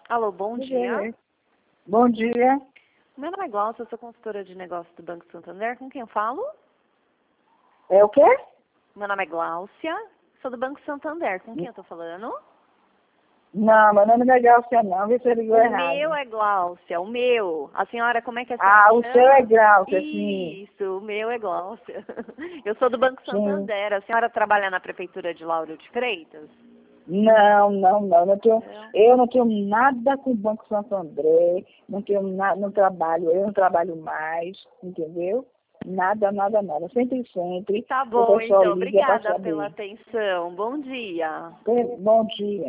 Alô, bom dia. Bom dia. Meu nome é Glaucia, eu sou consultora de negócios do Banco Santander. Com quem eu falo? É o quê? Meu nome é Glaucia, sou do Banco Santander. Com quem eu tô falando? Não, meu nome não é Glaucia, não. Vê se eu ligou O errado. meu é Glaucia, o meu. A senhora, como é que a Ah, senhora o chama? seu é Glaucia, sim. Isso, o meu é Glaucia. Eu sou do Banco Sim. Santander. A senhora trabalha na Prefeitura de Lauro de Freitas? Não. Não. Eu não tenho nada com o Banco Santo André, não tenho nada, não trabalho, eu não trabalho mais, entendeu? Nada. Sempre. Tá O bom, pessoal então. liga para Obrigada pela saber. atenção. Bom dia. Bom dia.